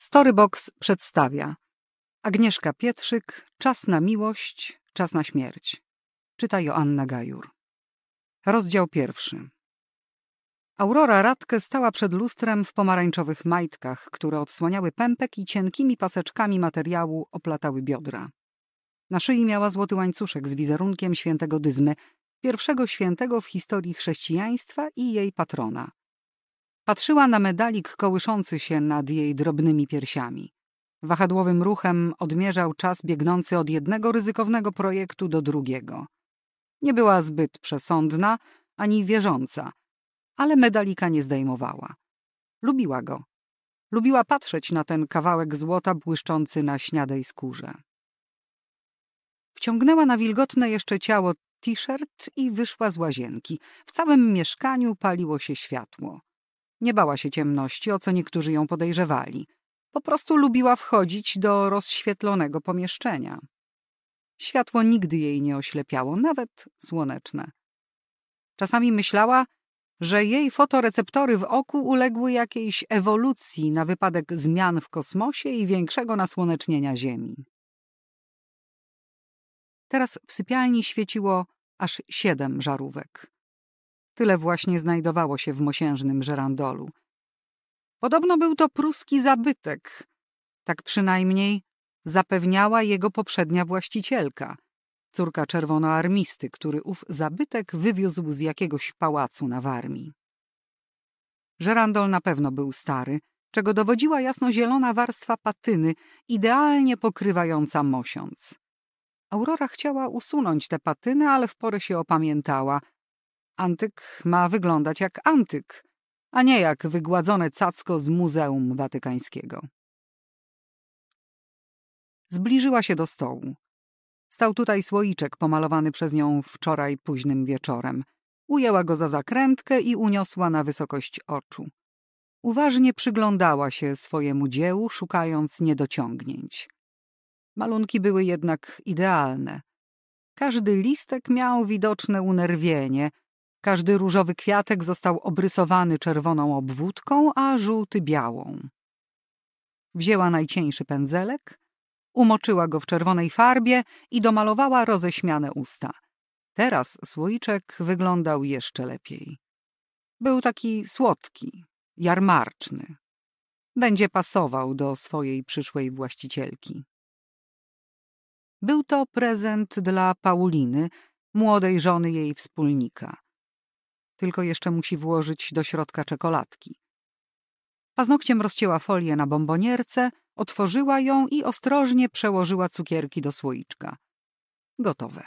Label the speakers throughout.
Speaker 1: Storybox przedstawia Agnieszka Pietrzyk, Czas na miłość, czas na śmierć. Czyta Joanna Gajur. Rozdział 1. Aurora Radke stała przed lustrem w pomarańczowych majtkach, które odsłaniały pępek i cienkimi paseczkami materiału oplatały biodra. Na szyi miała złoty łańcuszek z wizerunkiem świętego Dyzmy, pierwszego świętego w historii chrześcijaństwa i jej patrona. Patrzyła na medalik kołyszący się nad jej drobnymi piersiami. Wahadłowym ruchem odmierzał czas biegnący od jednego ryzykownego projektu do drugiego. Nie była zbyt przesądna ani wierząca, ale medalika nie zdejmowała. Lubiła go. Lubiła patrzeć na ten kawałek złota błyszczący na śniadej skórze. Wciągnęła na wilgotne jeszcze ciało t-shirt i wyszła z łazienki. W całym mieszkaniu paliło się światło. Nie bała się ciemności, o co niektórzy ją podejrzewali. Po prostu lubiła wchodzić do rozświetlonego pomieszczenia. Światło nigdy jej nie oślepiało, nawet słoneczne. Czasami myślała, że jej fotoreceptory w oku uległy jakiejś ewolucji na wypadek zmian w kosmosie i większego nasłonecznienia Ziemi. Teraz w sypialni świeciło aż 7 żarówek. Tyle właśnie znajdowało się w mosiężnym żerandolu. Podobno był to pruski zabytek. Tak przynajmniej zapewniała jego poprzednia właścicielka, córka czerwonoarmisty, który ów zabytek wywiózł z jakiegoś pałacu na Warmii. Żerandol na pewno był stary, czego dowodziła jasnozielona warstwa patyny, idealnie pokrywająca mosiąc. Aurora chciała usunąć tę patynę, ale w porę się opamiętała. Antyk ma wyglądać jak antyk, a nie jak wygładzone cacko z Muzeum Watykańskiego. Zbliżyła się do stołu. Stał tutaj słoiczek pomalowany przez nią wczoraj późnym wieczorem. Ujęła go za zakrętkę i uniosła na wysokość oczu. Uważnie przyglądała się swojemu dziełu, szukając niedociągnięć. Malunki były jednak idealne. Każdy listek miał widoczne unerwienie, każdy różowy kwiatek został obrysowany czerwoną obwódką, a żółty białą. Wzięła najcieńszy pędzelek, umoczyła go w czerwonej farbie i domalowała roześmiane usta. Teraz słoiczek wyglądał jeszcze lepiej. Był taki słodki, jarmarczny. Będzie pasował do swojej przyszłej właścicielki. Był to prezent dla Pauliny, młodej żony jej wspólnika. Tylko jeszcze musi włożyć do środka czekoladki. Paznokciem rozcięła folię na bombonierce, otworzyła ją i ostrożnie przełożyła cukierki do słoiczka. Gotowe.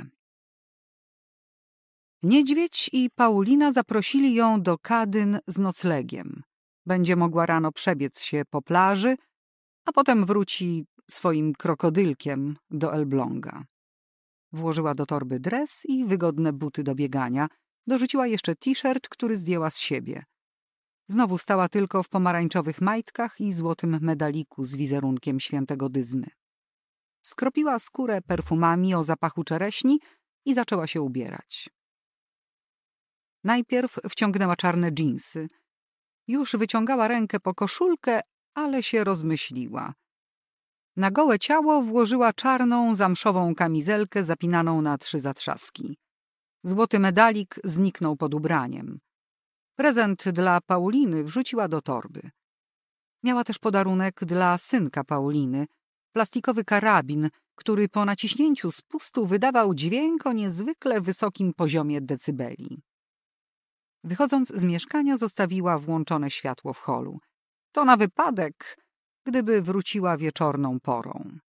Speaker 1: Niedźwiedź i Paulina zaprosili ją do Kadyn z noclegiem. Będzie mogła rano przebiec się po plaży, a potem wróci swoim krokodylkiem do Elbląga. Włożyła do torby dres i wygodne buty do biegania. Dorzuciła jeszcze t-shirt, który zdjęła z siebie. Znowu stała tylko w pomarańczowych majtkach i złotym medaliku z wizerunkiem świętego Dyzmy. Skropiła skórę perfumami o zapachu czereśni i zaczęła się ubierać. Najpierw wciągnęła czarne dżinsy. Już wyciągała rękę po koszulkę, ale się rozmyśliła. Na gołe ciało włożyła czarną, zamszową kamizelkę zapinaną na 3 zatrzaski. Złoty medalik zniknął pod ubraniem. Prezent dla Pauliny wrzuciła do torby. Miała też podarunek dla synka Pauliny, plastikowy karabin, który po naciśnięciu spustu wydawał dźwięk o niezwykle wysokim poziomie decybeli. Wychodząc z mieszkania zostawiła włączone światło w holu. To na wypadek, gdyby wróciła wieczorną porą.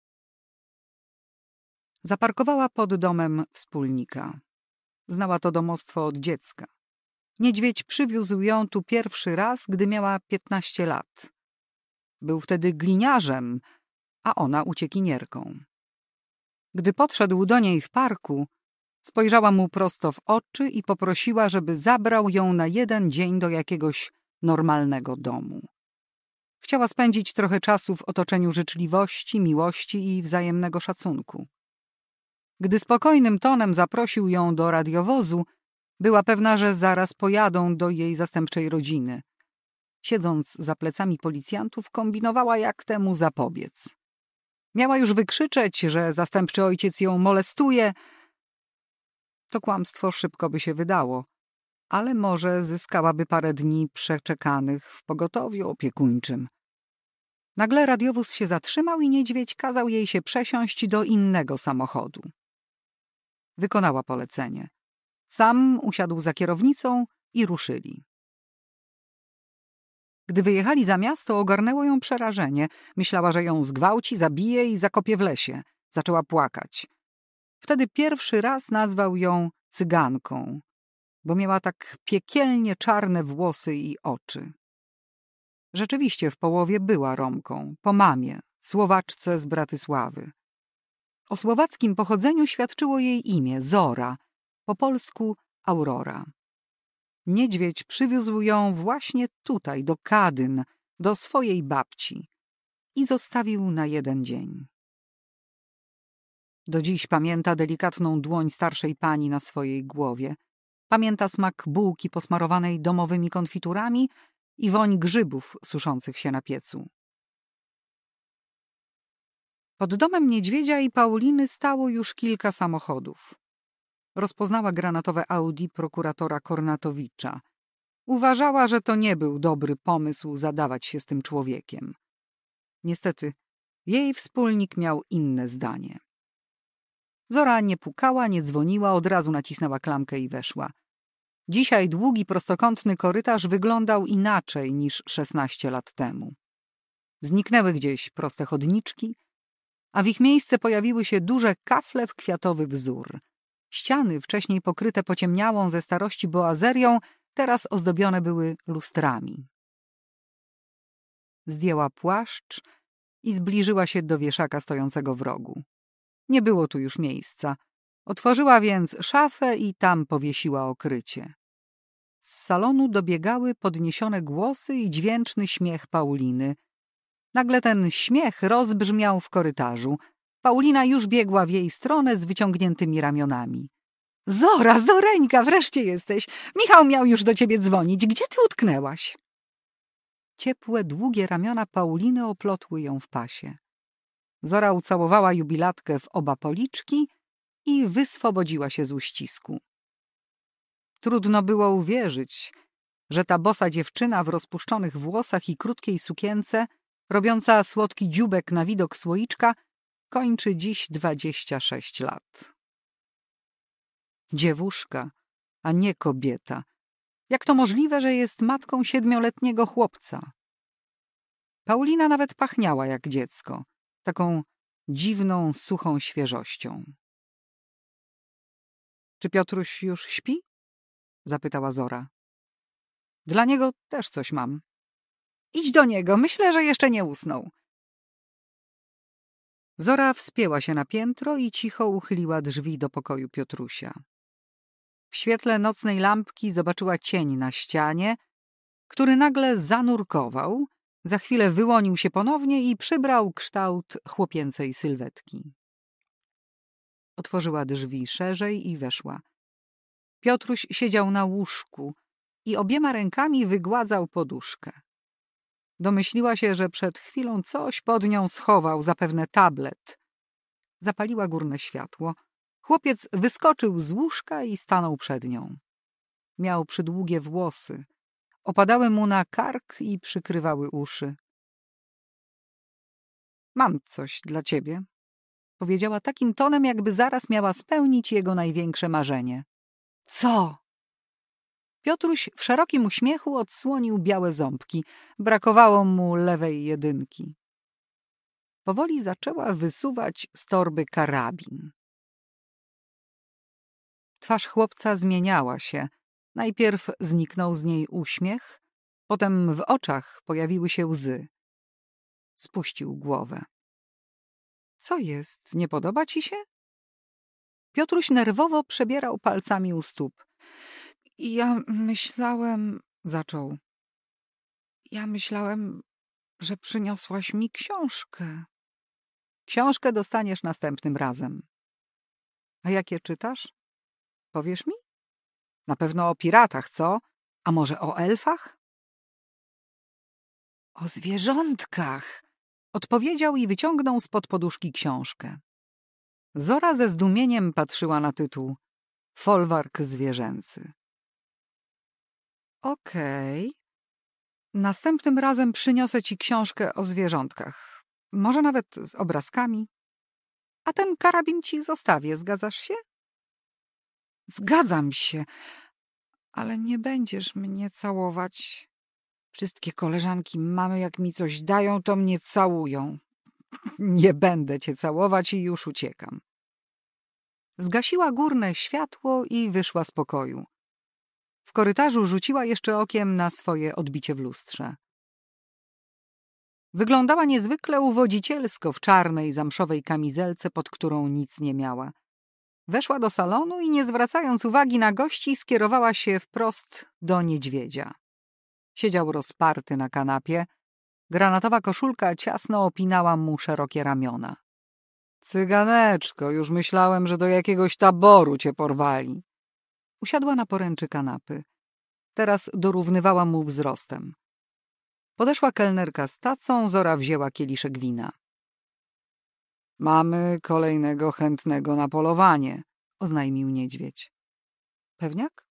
Speaker 1: Zaparkowała pod domem wspólnika. Znała to domostwo od dziecka. Niedźwiedź przywiózł ją tu pierwszy raz, gdy miała 15 lat. Był wtedy gliniarzem, a ona uciekinierką. Gdy podszedł do niej w parku, spojrzała mu prosto w oczy i poprosiła, żeby zabrał ją na 1 dzień do jakiegoś normalnego domu. Chciała spędzić trochę czasu w otoczeniu życzliwości, miłości i wzajemnego szacunku. Gdy spokojnym tonem zaprosił ją do radiowozu, była pewna, że zaraz pojadą do jej zastępczej rodziny. siedząc za plecami policjantów, kombinowała, jak temu zapobiec. Miała już wykrzyczeć, że zastępczy ojciec ją molestuje. To kłamstwo szybko by się wydało, ale może zyskałaby parę dni przeczekanych w pogotowiu opiekuńczym. Nagle radiowóz się zatrzymał i niedźwiedź kazał jej się przesiąść do innego samochodu. Wykonała polecenie. Sam usiadł za kierownicą i ruszyli. Gdy wyjechali za miasto, ogarnęło ją przerażenie. Myślała, że ją zgwałci, zabije i zakopie w lesie. Zaczęła płakać. Wtedy pierwszy raz nazwał ją cyganką, bo miała tak piekielnie czarne włosy i oczy. Rzeczywiście w połowie była Romką, po mamie, Słowaczce z Bratysławy. O słowackim pochodzeniu świadczyło jej imię, Zora, po polsku Aurora. Niedźwiedź przywiózł ją właśnie tutaj, do Kadyn, do swojej babci i zostawił na jeden dzień. Do dziś pamięta delikatną dłoń starszej pani na swojej głowie. Pamięta smak bułki posmarowanej domowymi konfiturami i woń grzybów suszących się na piecu. Pod domem niedźwiedzia i Pauliny stało już kilka samochodów. Rozpoznała granatowe Audi prokuratora Kornatowicza. Uważała, że to nie był dobry pomysł zadawać się z tym człowiekiem. Niestety, jej wspólnik miał inne zdanie. Zora nie pukała, nie dzwoniła, od razu nacisnęła klamkę i weszła. Dzisiaj długi, prostokątny korytarz wyglądał inaczej niż 16 lat temu. Zniknęły gdzieś proste chodniczki, a w ich miejsce pojawiły się duże kafle w kwiatowy wzór. Ściany, wcześniej pokryte pociemniałą ze starości boazerią, teraz ozdobione były lustrami. Zdjęła płaszcz i zbliżyła się do wieszaka stojącego w rogu. Nie było tu już miejsca. Otworzyła więc szafę i tam powiesiła okrycie. Z salonu dobiegały podniesione głosy i dźwięczny śmiech Pauliny. Nagle ten śmiech rozbrzmiał w korytarzu. Paulina już biegła w jej stronę z wyciągniętymi ramionami. Zora, Zoreńka, wreszcie jesteś! Michał miał już do ciebie dzwonić. Gdzie ty utknęłaś? Ciepłe, długie ramiona Pauliny oplotły ją w pasie. Zora ucałowała jubilatkę w oba policzki i wyswobodziła się z uścisku. Trudno było uwierzyć, że ta bosa dziewczyna w rozpuszczonych włosach i krótkiej sukience, robiąca słodki dzióbek na widok słoiczka, kończy dziś 26 lat. Dziewuszka, a nie kobieta. Jak to możliwe, że jest matką 7-letniego chłopca? Paulina nawet pachniała jak dziecko, taką dziwną, suchą świeżością. Czy Piotruś już śpi? Zapytała Zora. Dla niego też coś mam. Idź do niego, myślę, że jeszcze nie usnął. Zora wspięła się na piętro i cicho uchyliła drzwi do pokoju Piotrusia. W świetle nocnej lampki zobaczyła cień na ścianie, który nagle zanurkował, za chwilę wyłonił się ponownie i przybrał kształt chłopięcej sylwetki. Otworzyła drzwi szerzej i weszła. Piotruś siedział na łóżku i obiema rękami wygładzał poduszkę. Domyśliła się, że przed chwilą coś pod nią schował, zapewne tablet. Zapaliła górne światło. Chłopiec wyskoczył z łóżka i stanął przed nią. Miał przydługie włosy. Opadały mu na kark i przykrywały uszy. Mam coś dla ciebie, powiedziała takim tonem, jakby zaraz miała spełnić jego największe marzenie. Co? Piotruś w szerokim uśmiechu odsłonił białe ząbki. Brakowało mu lewej jedynki. Powoli zaczęła wysuwać z torby karabin. Twarz chłopca zmieniała się. Najpierw zniknął z niej uśmiech, potem w oczach pojawiły się łzy. Spuścił głowę. Co jest? Nie podoba ci się? Piotruś nerwowo przebierał palcami u stóp. Ja myślałem, zaczął. Ja myślałem, że przyniosłaś mi książkę. Książkę dostaniesz następnym razem. A jakie czytasz? Powiesz mi? Na pewno o piratach, co? A może o elfach? O zwierzątkach, odpowiedział i wyciągnął spod poduszki książkę. Zora ze zdumieniem patrzyła na tytuł Folwark zwierzęcy. Okej. Następnym razem przyniosę ci książkę o zwierzątkach. Może nawet z obrazkami. A ten karabin ci zostawię, zgadzasz się? Zgadzam się, ale nie będziesz mnie całować. Wszystkie koleżanki mamy, jak mi coś dają, to mnie całują. Nie będę cię całować i już uciekam. Zgasiła górne światło i wyszła z pokoju. W korytarzu rzuciła jeszcze okiem na swoje odbicie w lustrze. Wyglądała niezwykle uwodzicielsko w czarnej, zamszowej kamizelce, pod którą nic nie miała. Weszła do salonu i nie zwracając uwagi na gości, skierowała się wprost do niedźwiedzia. Siedział rozparty na kanapie. Granatowa koszulka ciasno opinała mu szerokie ramiona. Cyganeczko, już myślałem, że do jakiegoś taboru cię porwali. Usiadła na poręczy kanapy. Teraz dorównywała mu wzrostem. Podeszła kelnerka z tacą, Zora wzięła kieliszek wina. Mamy kolejnego chętnego na polowanie, oznajmił niedźwiedź. Pewniak?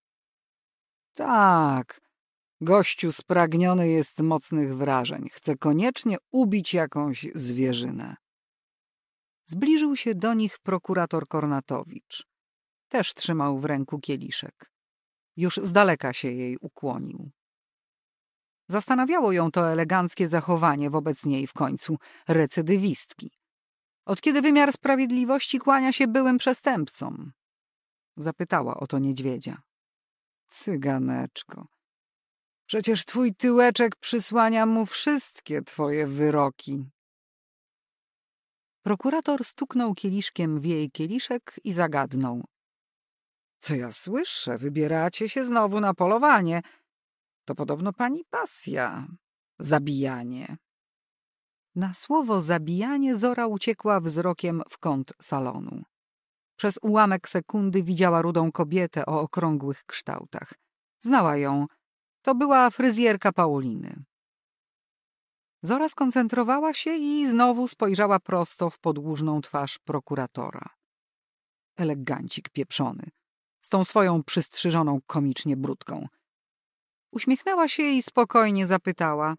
Speaker 1: Tak. Gościu spragniony jest mocnych wrażeń. Chce koniecznie ubić jakąś zwierzynę. Zbliżył się do nich prokurator Kornatowicz. Też trzymał w ręku kieliszek. Już z daleka się jej ukłonił. Zastanawiało ją to eleganckie zachowanie wobec niej w końcu recydywistki. Od kiedy wymiar sprawiedliwości kłania się byłym przestępcom? Zapytała o to niedźwiedzia. Cyganeczko, przecież twój tyłeczek przysłania mu wszystkie twoje wyroki. Prokurator stuknął kieliszkiem w jej kieliszek i zagadnął. Co ja słyszę? Wybieracie się znowu na polowanie. To podobno pani pasja. Zabijanie. Na słowo zabijanie Zora uciekła wzrokiem w kąt salonu. Przez ułamek sekundy widziała rudą kobietę o okrągłych kształtach. Znała ją. To była fryzjerka Pauliny. Zora skoncentrowała się i znowu spojrzała prosto w podłużną twarz prokuratora. Elegancik pieprzony, z tą swoją przystrzyżoną komicznie brudką. Uśmiechnęła się i spokojnie zapytała.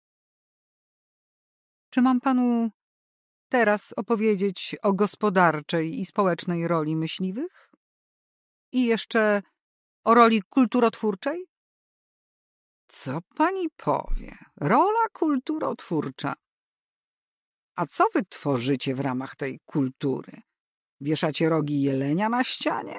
Speaker 1: Czy mam panu teraz opowiedzieć o gospodarczej i społecznej roli myśliwych? I jeszcze o roli kulturotwórczej? Co pani powie? Rola kulturotwórcza. A co wy tworzycie w ramach tej kultury? Wieszacie rogi jelenia na ścianie?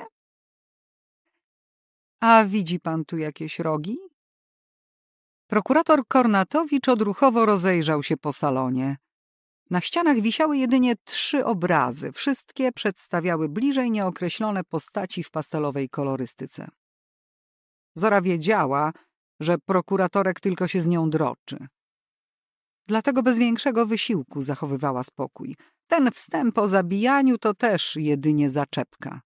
Speaker 1: A widzi pan tu jakieś rogi? Prokurator Kornatowicz odruchowo rozejrzał się po salonie. Na ścianach wisiały jedynie 3 obrazy. Wszystkie przedstawiały bliżej nieokreślone postaci w pastelowej kolorystyce. Zora wiedziała, że prokuratorek tylko się z nią droczy. Dlatego bez większego wysiłku zachowywała spokój. Ten wstęp o zabijaniu to też jedynie zaczepka.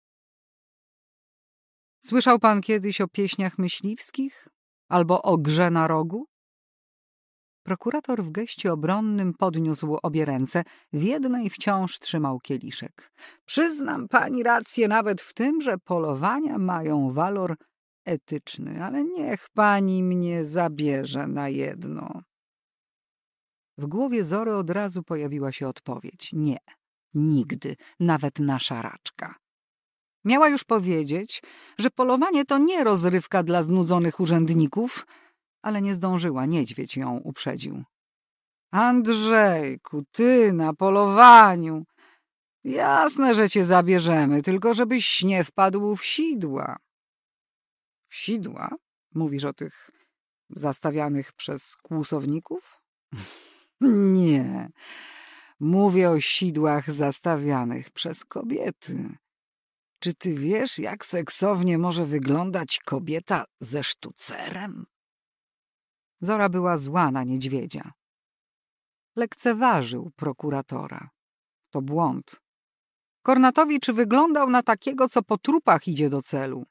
Speaker 1: Słyszał pan kiedyś o pieśniach myśliwskich? Albo o grze na rogu? Prokurator w geście obronnym podniósł obie ręce. W jednej wciąż trzymał kieliszek. Przyznam pani rację nawet w tym, że polowania mają walor etyczny, ale niech pani mnie zabierze na jedno. W głowie Zory od razu pojawiła się odpowiedź. Nie, nigdy, nawet na szaraczka. Miała już powiedzieć, że polowanie to nie rozrywka dla znudzonych urzędników, ale nie zdążyła, niedźwiedź ją uprzedził. Andrzejku, ty na polowaniu. Jasne, że cię zabierzemy, tylko żebyś nie wpadł w sidła. W sidła? Mówisz o tych zastawianych przez kłusowników? Nie, mówię o sidłach zastawianych przez kobiety. Czy ty wiesz, jak seksownie może wyglądać kobieta ze sztucerem? Zora była zła na niedźwiedzia. Lekceważył prokuratora. To błąd. Kornatowicz wyglądał na takiego, co po trupach idzie do celu.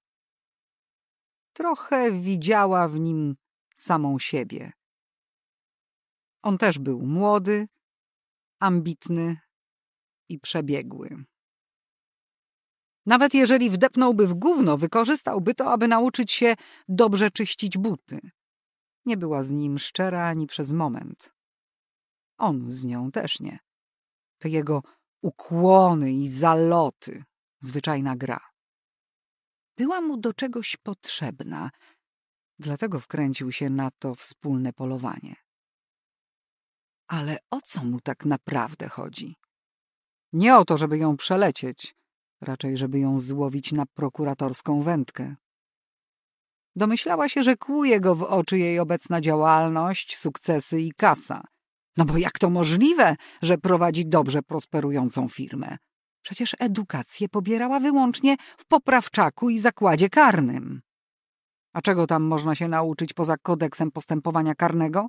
Speaker 1: Trochę widziała w nim samą siebie. On też był młody, ambitny i przebiegły. Nawet jeżeli wdepnąłby w gówno, wykorzystałby to, aby nauczyć się dobrze czyścić buty. Nie była z nim szczera ani przez moment. On z nią też nie. Te jego ukłony i zaloty, zwyczajna gra. Była mu do czegoś potrzebna, dlatego wkręcił się na to wspólne polowanie. Ale o co mu tak naprawdę chodzi? Nie o to, żeby ją przelecieć, raczej żeby ją złowić na prokuratorską wędkę. Domyślała się, że kłuje go w oczy jej obecna działalność, sukcesy i kasa. No bo jak to możliwe, że prowadzi dobrze prosperującą firmę? Przecież edukację pobierała wyłącznie w poprawczaku i zakładzie karnym. A czego tam można się nauczyć poza kodeksem postępowania karnego?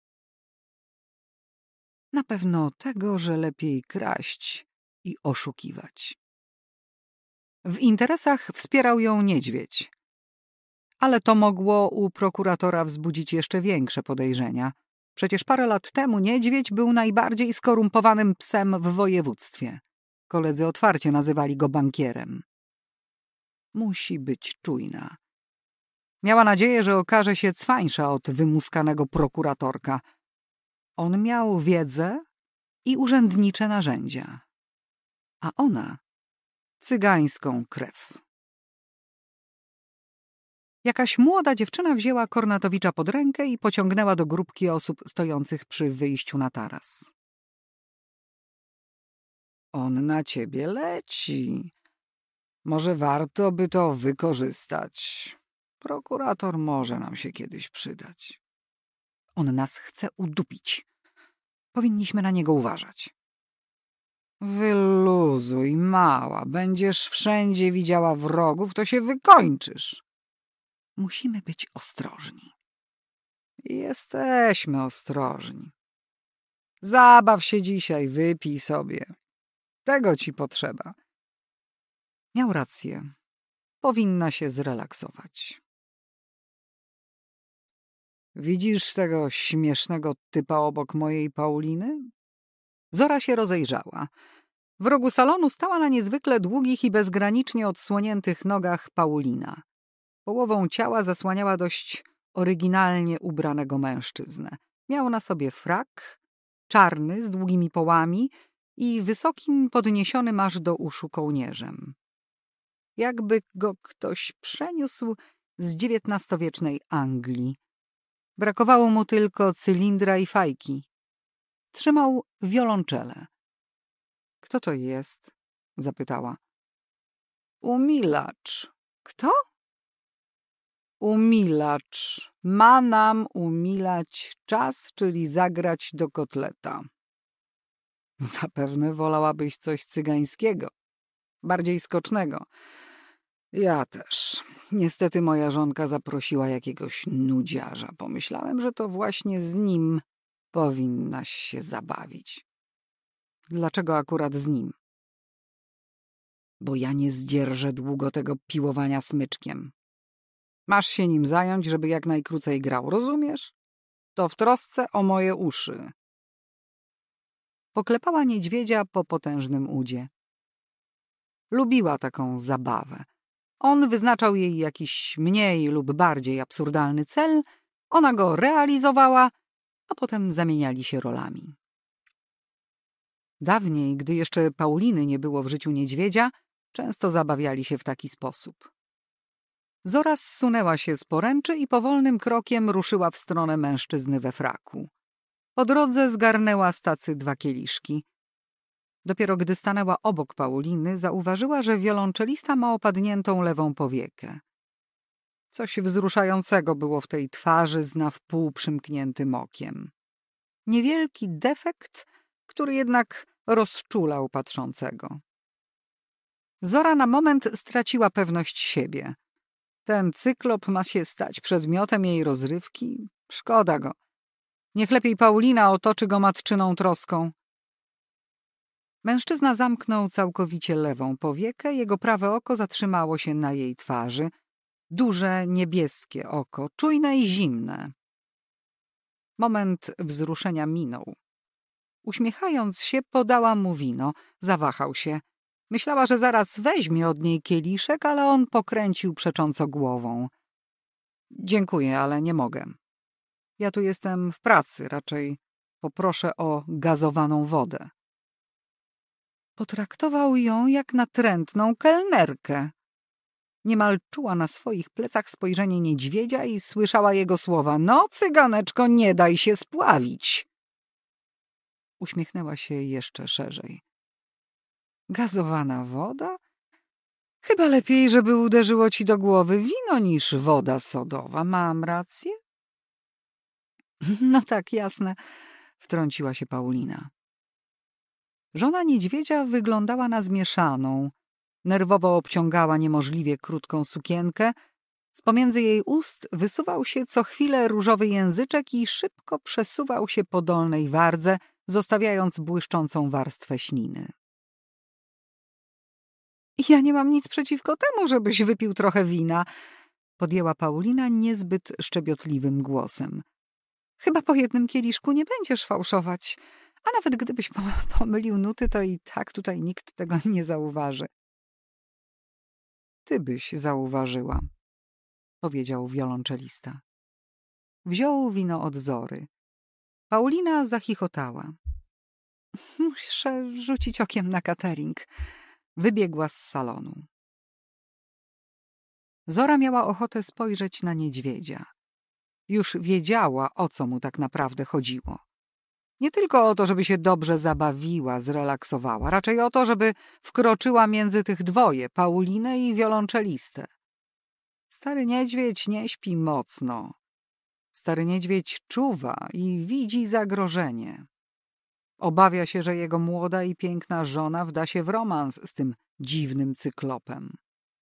Speaker 1: Na pewno tego, że lepiej kraść i oszukiwać. W interesach wspierał ją niedźwiedź. Ale to mogło u prokuratora wzbudzić jeszcze większe podejrzenia. Przecież parę lat temu niedźwiedź był najbardziej skorumpowanym psem w województwie. Koledzy otwarcie nazywali go bankierem. Musi być czujna. Miała nadzieję, że okaże się cwańsza od wymuskanego prokuratorka. On miał wiedzę i urzędnicze narzędzia, a ona cygańską krew. Jakaś młoda dziewczyna wzięła Kornatowicza pod rękę i pociągnęła do grupki osób stojących przy wyjściu na taras. On na ciebie leci. Może warto by to wykorzystać. Prokurator może nam się kiedyś przydać. On nas chce udupić. Powinniśmy na niego uważać. Wyluzuj, mała. Będziesz wszędzie widziała wrogów, to się wykończysz. Musimy być ostrożni. Jesteśmy ostrożni. Zabaw się dzisiaj, wypij sobie. Tego ci potrzeba. Miał rację. Powinna się zrelaksować. Widzisz tego śmiesznego typa obok mojej Pauliny? Zora się rozejrzała. W rogu salonu stała na niezwykle długich i bezgranicznie odsłoniętych nogach Paulina. Połową ciała zasłaniała dość oryginalnie ubranego mężczyznę. Miał na sobie frak, czarny, z długimi połami i wysokim, podniesionym aż do uszu kołnierzem. Jakby go ktoś przeniósł z XIX-wiecznej Anglii. Brakowało mu tylko cylindra i fajki. Trzymał wiolonczelę. — Kto to jest? — zapytała. — Umilacz. — Kto? — Umilacz. Ma nam umilać czas, czyli zagrać do kotleta. — Zapewne wolałabyś coś cygańskiego. Bardziej skocznego. Ja też. Niestety moja żonka zaprosiła jakiegoś nudziarza. Pomyślałem, że to właśnie z nim powinnaś się zabawić. Dlaczego akurat z nim? Bo ja nie zdzierżę długo tego piłowania smyczkiem. Masz się nim zająć, żeby jak najkrócej grał, rozumiesz? To w trosce o moje uszy. Poklepała niedźwiedzia po potężnym udzie. Lubiła taką zabawę. On wyznaczał jej jakiś mniej lub bardziej absurdalny cel, ona go realizowała, a potem zamieniali się rolami. Dawniej, gdy jeszcze Pauliny nie było w życiu niedźwiedzia, często zabawiali się w taki sposób. Zora zsunęła się z poręczy i powolnym krokiem ruszyła w stronę mężczyzny we fraku. Po drodze zgarnęła z tacy 2 kieliszki. Dopiero gdy stanęła obok Pauliny, zauważyła, że wiolonczelista ma opadniętą lewą powiekę. Coś wzruszającego było w tej twarzy z na wpół przymkniętym okiem. Niewielki defekt, który jednak rozczulał patrzącego. Zora na moment straciła pewność siebie. Ten cyklop ma się stać przedmiotem jej rozrywki? Szkoda go. Niech lepiej Paulina otoczy go matczyną troską. Mężczyzna zamknął całkowicie lewą powiekę, jego prawe oko zatrzymało się na jej twarzy. Duże, niebieskie oko, czujne i zimne. Moment wzruszenia minął. Uśmiechając się, podała mu wino. Zawahał się. Myślała, że zaraz weźmie od niej kieliszek, ale on pokręcił przecząco głową. Dziękuję, ale nie mogę. Ja tu jestem w pracy, raczej poproszę o gazowaną wodę. Potraktował ją jak natrętną kelnerkę. Niemal czuła na swoich plecach spojrzenie niedźwiedzia i słyszała jego słowa. No, cyganeczko, nie daj się spławić. Uśmiechnęła się jeszcze szerzej. Gazowana woda? Chyba lepiej, żeby uderzyło ci do głowy wino niż woda sodowa. Mam rację? No tak, jasne, wtrąciła się Paulina. Żona niedźwiedzia wyglądała na zmieszaną. Nerwowo obciągała niemożliwie krótką sukienkę. Z pomiędzy jej ust wysuwał się co chwilę różowy języczek i szybko przesuwał się po dolnej wardze, zostawiając błyszczącą warstwę śliny. Ja nie mam nic przeciwko temu, żebyś wypił trochę wina, podjęła Paulina niezbyt szczebiotliwym głosem. Chyba po jednym kieliszku nie będziesz fałszować, a nawet gdybyś pomylił nuty, to i tak tutaj nikt tego nie zauważy. Ty byś zauważyła, powiedział wiolonczelista. Wziął wino od Zory. Paulina zachichotała. Muszę rzucić okiem na catering. Wybiegła z salonu. Zora miała ochotę spojrzeć na niedźwiedzia. Już wiedziała, o co mu tak naprawdę chodziło. Nie tylko o to, żeby się dobrze zabawiła, zrelaksowała, raczej o to, żeby wkroczyła między tych dwoje, Paulinę i wiolonczelistę. Stary niedźwiedź nie śpi mocno. Stary niedźwiedź czuwa i widzi zagrożenie. Obawia się, że jego młoda i piękna żona wda się w romans z tym dziwnym cyklopem.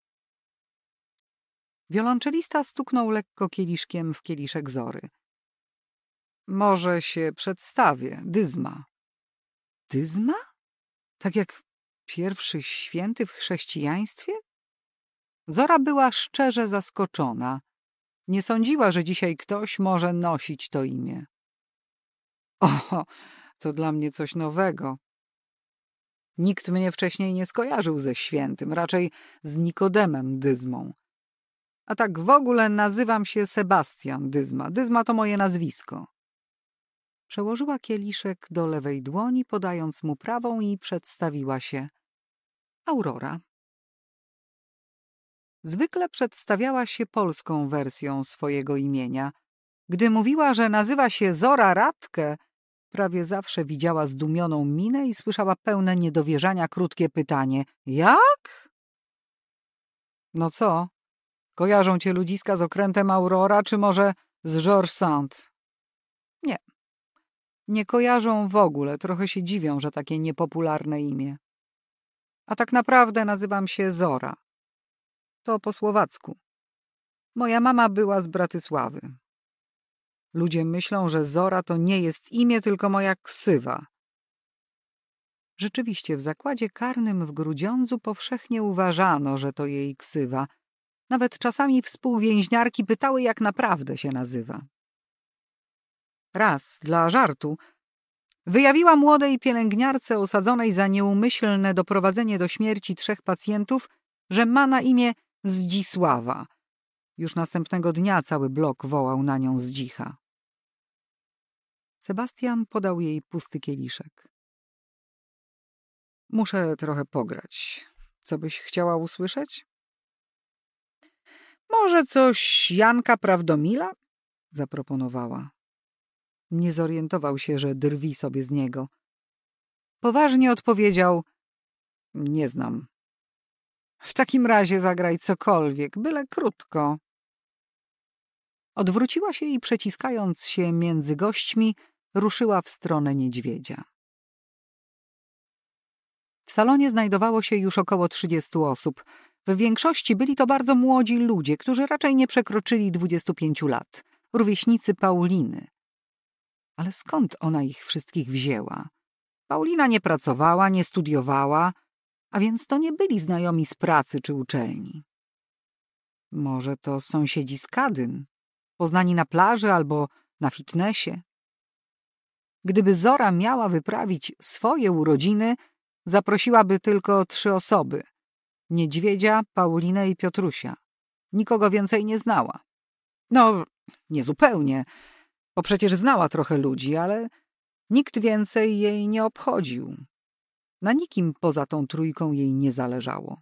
Speaker 1: Wiolonczelista stuknął lekko kieliszkiem w kieliszek Zory. Może się przedstawię, Dyzma. Dyzma? Tak jak pierwszy święty w chrześcijaństwie? Zora była szczerze zaskoczona. Nie sądziła, że dzisiaj ktoś może nosić to imię. O, to dla mnie coś nowego. Nikt mnie wcześniej nie skojarzył ze świętym, raczej z Nikodemem Dyzmą. A tak w ogóle nazywam się Sebastian Dyzma. Dyzma to moje nazwisko. Przełożyła kieliszek do lewej dłoni, podając mu prawą i przedstawiła się. Aurora. Zwykle przedstawiała się polską wersją swojego imienia. Gdy mówiła, że nazywa się Zora Radke, prawie zawsze widziała zdumioną minę i słyszała pełne niedowierzania krótkie pytanie. Jak? No co? Kojarzą cię ludziska z okrętem Aurora, czy może z Georges Sand? Nie. Nie kojarzą w ogóle, trochę się dziwią, że takie niepopularne imię. A tak naprawdę nazywam się Zora. To po słowacku. Moja mama była z Bratysławy. Ludzie myślą, że Zora to nie jest imię, tylko moja ksywa. Rzeczywiście w zakładzie karnym w Grudziądzu powszechnie uważano, że to jej ksywa. Nawet czasami współwięźniarki pytały, jak naprawdę się nazywa. Raz, dla żartu, wyjawiła młodej pielęgniarce osadzonej za nieumyślne doprowadzenie do śmierci 3 pacjentów, że ma na imię Zdzisława. Już następnego dnia cały blok wołał na nią Zdzicha. Sebastian podał jej pusty kieliszek. Muszę trochę pograć. Co byś chciała usłyszeć? Może coś Janka Prawdomila? Zaproponowała. Nie zorientował się, że drwi sobie z niego. Poważnie odpowiedział: nie znam. W takim razie zagraj cokolwiek, byle krótko. Odwróciła się i przeciskając się między gośćmi, ruszyła w stronę niedźwiedzia. W salonie znajdowało się już około 30 osób. W większości byli to bardzo młodzi ludzie, którzy raczej nie przekroczyli 25 lat. Rówieśnicy Pauliny. Ale skąd ona ich wszystkich wzięła? Paulina nie pracowała, nie studiowała, a więc to nie byli znajomi z pracy czy uczelni. Może to sąsiedzi z Kadyn, poznani na plaży albo na fitnessie. Gdyby Zora miała wyprawić swoje urodziny, zaprosiłaby tylko 3 osoby. Niedźwiedzia, Paulinę i Piotrusia. Nikogo więcej nie znała. No, niezupełnie, bo przecież znała trochę ludzi, ale nikt więcej jej nie obchodził. Na nikim poza tą trójką jej nie zależało.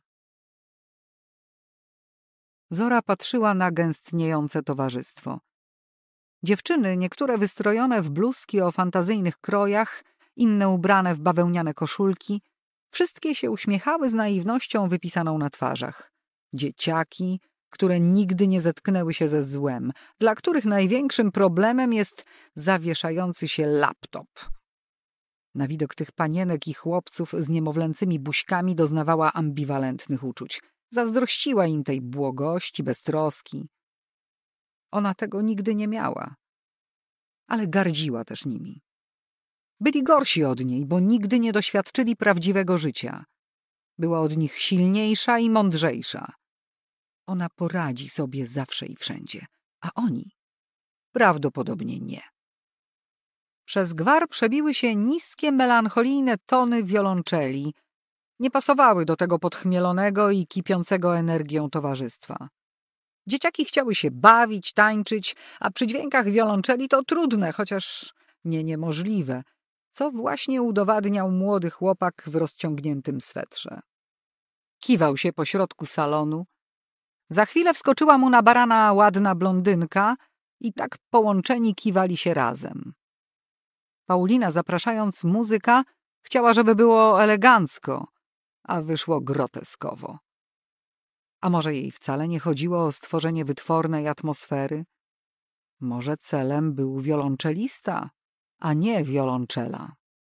Speaker 1: Zora patrzyła na gęstniejące towarzystwo. Dziewczyny, niektóre wystrojone w bluzki o fantazyjnych krojach, inne ubrane w bawełniane koszulki, wszystkie się uśmiechały z naiwnością wypisaną na twarzach. Dzieciaki, które nigdy nie zetknęły się ze złem, dla których największym problemem jest zawieszający się laptop. Na widok tych panienek i chłopców z niemowlęcymi buźkami doznawała ambiwalentnych uczuć. Zazdrościła im tej błogości, beztroski. Ona tego nigdy nie miała, ale gardziła też nimi. Byli gorsi od niej, bo nigdy nie doświadczyli prawdziwego życia. Była od nich silniejsza i mądrzejsza. Ona poradzi sobie zawsze i wszędzie, a oni prawdopodobnie nie. Przez gwar przebiły się niskie, melancholijne tony wiolonczeli. Nie pasowały do tego podchmielonego i kipiącego energią towarzystwa. Dzieciaki chciały się bawić, tańczyć, a przy dźwiękach wiolonczeli to trudne, chociaż nie niemożliwe, co właśnie udowadniał młody chłopak w rozciągniętym swetrze. Kiwał się po środku salonu. Za chwilę wskoczyła mu na barana ładna blondynka i tak połączeni kiwali się razem. Paulina, zapraszając muzyka, chciała, żeby było elegancko, a wyszło groteskowo. A może jej wcale nie chodziło o stworzenie wytwornej atmosfery? Może celem był wiolonczelista, a nie wiolonczela.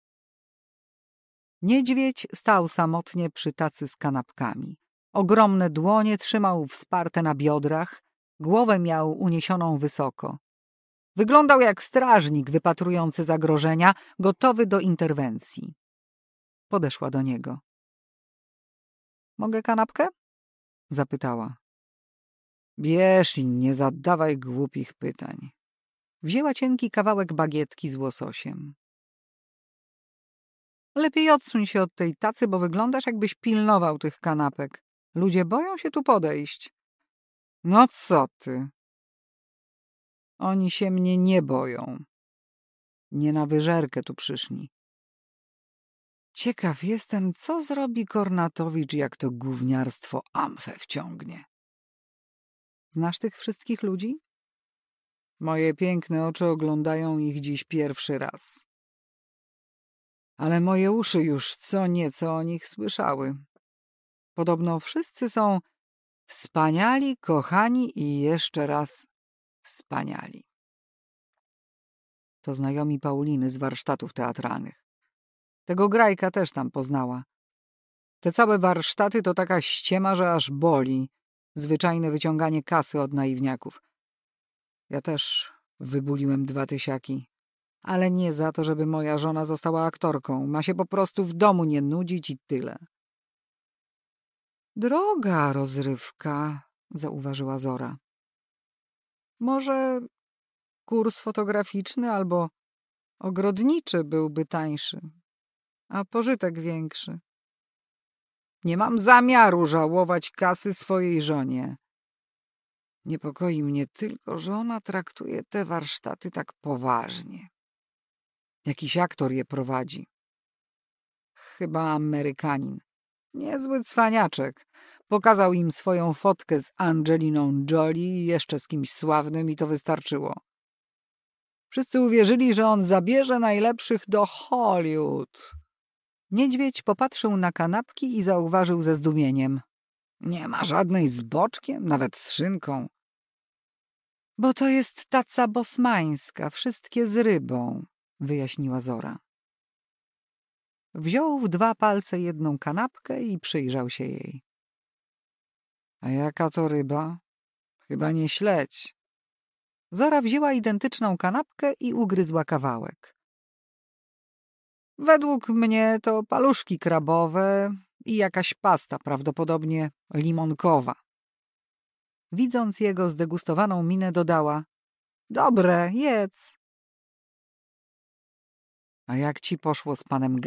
Speaker 1: Niedźwiedź stał samotnie przy tacy z kanapkami. Ogromne dłonie trzymał wsparte na biodrach, głowę miał uniesioną wysoko. Wyglądał jak strażnik wypatrujący zagrożenia, gotowy do interwencji. Podeszła do niego. — Mogę kanapkę? — zapytała. — Bierz i nie zadawaj głupich pytań. Wzięła cienki kawałek bagietki z łososiem. — Lepiej odsuń się od tej tacy, bo wyglądasz, jakbyś pilnował tych kanapek. Ludzie boją się tu podejść. — No co ty? Oni się mnie nie boją. Nie na wyżerkę tu przyszli. Ciekaw jestem, co zrobi Kornatowicz, jak to gówniarstwo Amfę wciągnie. Znasz tych wszystkich ludzi? Moje piękne oczy oglądają ich dziś pierwszy raz. Ale moje uszy już co nieco o nich słyszały. Podobno wszyscy są wspaniali, kochani i jeszcze raz wspaniali. To znajomi Pauliny z warsztatów teatralnych. Tego Grajka też tam poznała. Te całe warsztaty to taka ściema, że aż boli. Zwyczajne wyciąganie kasy od naiwniaków. Ja też wybuliłem 2 tysiaki. Ale nie za to, żeby moja żona została aktorką. Ma się po prostu w domu nie nudzić i tyle. Droga rozrywka, zauważyła Zora. Może kurs fotograficzny albo ogrodniczy byłby tańszy, a pożytek większy. Nie mam zamiaru żałować kasy swojej żonie. Niepokoi mnie tylko, że ona traktuje te warsztaty tak poważnie. Jakiś aktor je prowadzi. Chyba Amerykanin. Niezły cwaniaczek. Pokazał im swoją fotkę z Angeliną Jolie i jeszcze z kimś sławnym i to wystarczyło. Wszyscy uwierzyli, że on zabierze najlepszych do Hollywood. Niedźwiedź popatrzył na kanapki i zauważył ze zdumieniem. Nie ma żadnej z boczkiem, nawet z szynką. Bo to jest taca bosmańska, wszystkie z rybą, wyjaśniła Zora. Wziął w 2 palce jedną kanapkę i przyjrzał się jej. A jaka to ryba? Chyba nie śledź. Zora wzięła identyczną kanapkę i ugryzła kawałek. Według mnie to paluszki krabowe i jakaś pasta, prawdopodobnie limonkowa. Widząc jego zdegustowaną minę, dodała: Dobre, jedz. A jak ci poszło z panem